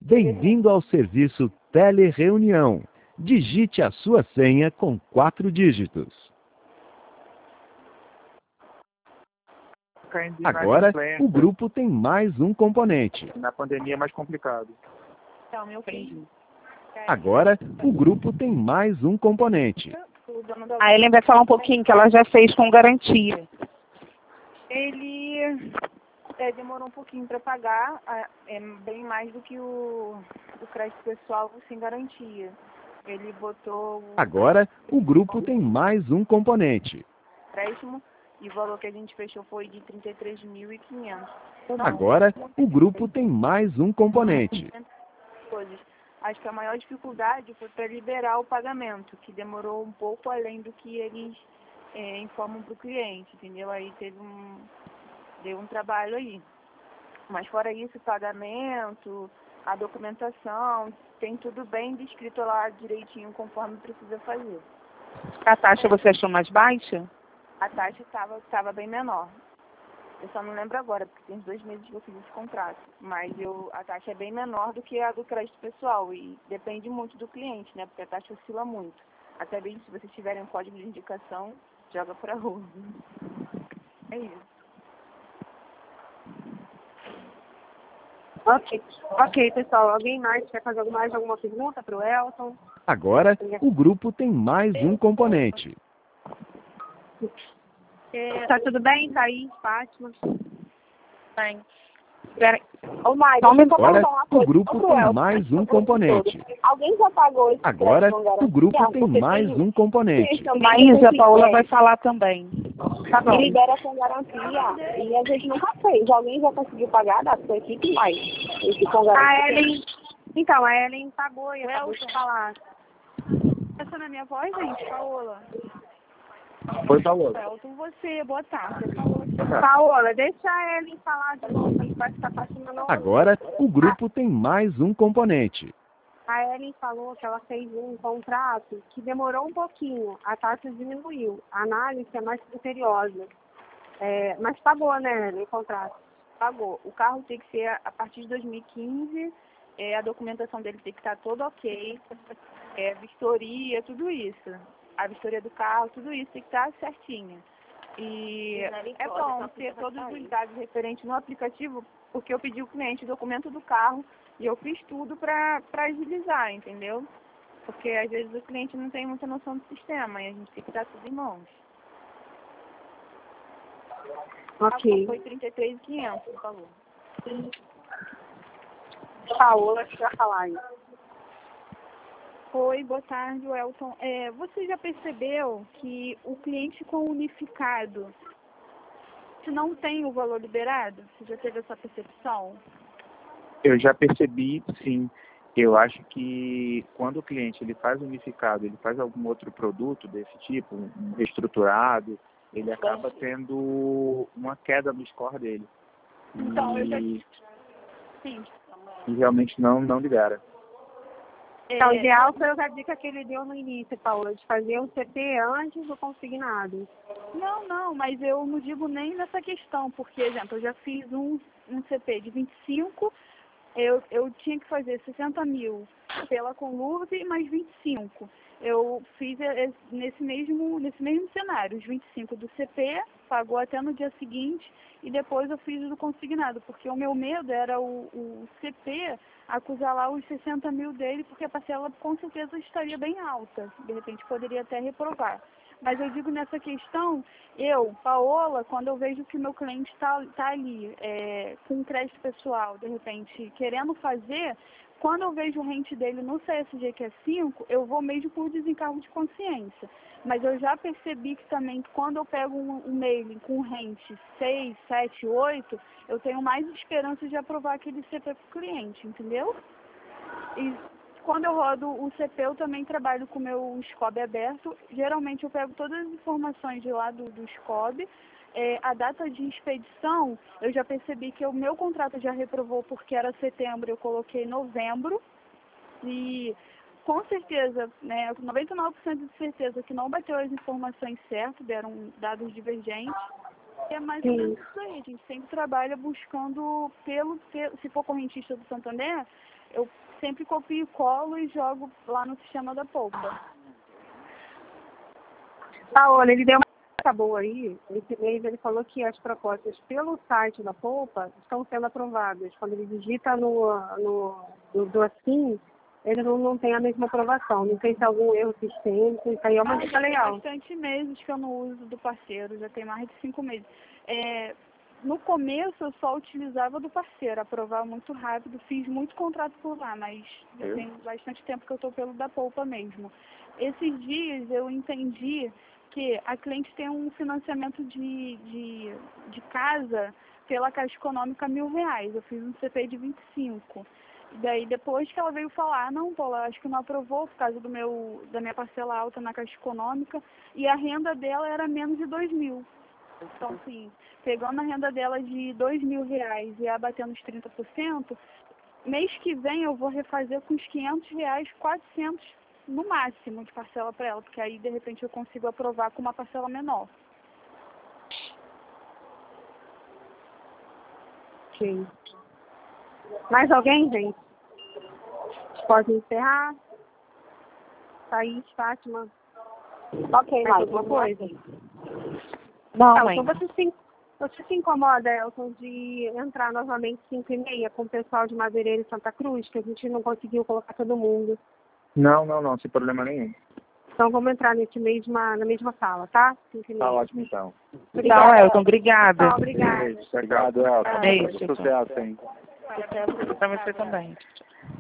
Bem-vindo ao serviço Telereunião. Digite a sua senha com 4 dígitos. Agora, o grupo tem mais um componente. Na pandemia é mais complicado. Então, meu filho. Agora, o grupo tem mais um componente. A Ellen vai falar um pouquinho que ela já fez com garantia. Ele demorou um pouquinho para pagar, bem mais do que o crédito pessoal sem garantia. Ele botou Agora, o grupo tem mais um componente. empréstimo e o valor que a gente fechou foi de 33.500. Agora, o grupo tem mais um componente. Acho que a maior dificuldade foi para liberar o pagamento, que demorou um pouco além do que eles informam para o cliente, entendeu? Aí deu um trabalho aí. Mas fora isso, o pagamento, a documentação, tem tudo bem descrito lá direitinho conforme precisa fazer. A taxa você achou mais baixa? A taxa estava bem menor. Eu só não lembro agora, porque tem 2 meses que eu fiz esse contrato. Mas a taxa é bem menor do que a do crédito pessoal. E depende muito do cliente, né? Porque a taxa oscila muito. Até mesmo se vocês tiverem um código de indicação, joga pra rua. É isso. Ok, pessoal. Alguém mais quer fazer alguma pergunta para o Elton? Agora, o grupo tem mais um componente. Tá tudo bem, Thaís, Fátima? Bem. Ô, Maia, Agora, o grupo tem mais um componente. Alguém já pagou esse Agora, crédito com o grupo garantia? tem Porque mais um componente. Maísa, a Paola vai falar também. Tá bom. Ele libera com garantia e a gente nunca fez. Alguém já conseguiu pagar da sua equipe, mais esse com garantia? Então, a Ellen pagou e eu vou falar. Essa não é minha voz, gente? Paola. Foi, Paola. Elton, você, boa tarde. Paola, deixa a Ellen falar de novo, que vai ficar Fátima não. Agora, o grupo tem mais um componente. A Ellen falou que ela fez um contrato que demorou um pouquinho, a taxa diminuiu, a análise é mais criteriosa. Mas pagou, né, Ellen, o contrato? Pagou. O carro tem que ser a partir de 2015, a documentação dele tem que estar toda ok, vistoria, tudo isso. A vistoria do carro, tudo isso tem que estar certinho. E é bom ter todos os dados referentes no aplicativo, porque eu pedi ao cliente o documento do carro e eu fiz tudo para agilizar, entendeu? Porque às vezes o cliente não tem muita noção do sistema e a gente tem que dar tudo em mãos. Ok. Foi 33.500, por favor. Paola, que vai falar aí. Oi, boa tarde, Elton. Você já percebeu que o cliente com unificado não tem o valor liberado? Você já teve essa percepção? Eu já percebi, sim. Eu acho que quando o cliente ele faz unificado, ele faz algum outro produto desse tipo, um reestruturado, ele acaba tendo uma queda no score dele. Então, eu já... Sim. E realmente não libera. Então, o ideal foi a dica que ele deu no início, Paola, de fazer um CP antes do consignado. Não, mas eu não digo nem nessa questão, porque, exemplo, eu já fiz um CP de 25, eu tinha que fazer 60 mil pela Conlurb mais 25. Eu fiz nesse mesmo cenário, os 25 do CP, pagou até no dia seguinte, e depois eu fiz o do consignado, porque o meu medo era o CP acusar lá os 60 mil dele, porque a parcela com certeza estaria bem alta, de repente poderia até reprovar. Mas eu digo nessa questão, Paola, quando eu vejo que o meu cliente está ali com crédito pessoal, de repente querendo fazer, quando eu vejo o rente dele no CSG que é 5, eu vou mesmo por desencargo de consciência. Mas eu já percebi que também quando eu pego um mailing com rente 6, 7, 8, eu tenho mais esperança de aprovar aquele CP para o cliente, entendeu? E quando eu rodo o CP, eu também trabalho com o meu SCOB aberto. Geralmente eu pego todas as informações de lá do SCOB. A data de expedição, eu já percebi que o meu contrato já reprovou porque era setembro, eu coloquei novembro. E com certeza, né, 99% de certeza que não bateu as informações certas, deram dados divergentes. E é mais ou menos isso aí, a gente sempre trabalha buscando se for correntista do Santander, eu sempre copio, colo e jogo lá no sistema da polpa. Paola, ele deu uma dica boa aí. Esse mês ele falou que as propostas pelo site da polpa estão sendo aprovadas. Quando ele digita do assim, ele não tem a mesma aprovação. Não sei se é algum erro sistêmico. Isso aí é uma dica legal. Tem bastante meses que eu não uso do parceiro, já tem mais de 5 meses. No começo eu só utilizava do parceiro, aprovava muito rápido, fiz muito contrato por lá, mas já tem bastante tempo que eu estou pelo da polpa mesmo. Esses dias eu entendi que a cliente tem um financiamento de casa pela Caixa Econômica R$1.000. Eu fiz um CP de 25. E daí depois que ela veio falar, não, Paula, acho que não aprovou por causa da minha parcela alta na Caixa Econômica e a renda dela era menos de 2.000. Então, assim, pegando a renda dela de R$2.000 e abatendo os 30%, mês que vem eu vou refazer com os R$500, 400 no máximo de parcela para ela, porque aí de repente eu consigo aprovar com uma parcela menor. Ok. Mais alguém, gente? Pode encerrar? Thaís, Fátima? Ok, Mais mais alguma coisa? Não, Elton, você se incomoda, Elton, de entrar novamente 5h30 com o pessoal de Madeireira e Santa Cruz, que a gente não conseguiu colocar todo mundo? Não, sem problema nenhum. Então vamos entrar na mesma sala, tá? 5h30. Tá ótimo, então. Tchau, Elton. Obrigada. Tchau, obrigada. Obrigado, Elton. Beijo. Sucesso, hein? Pra você também.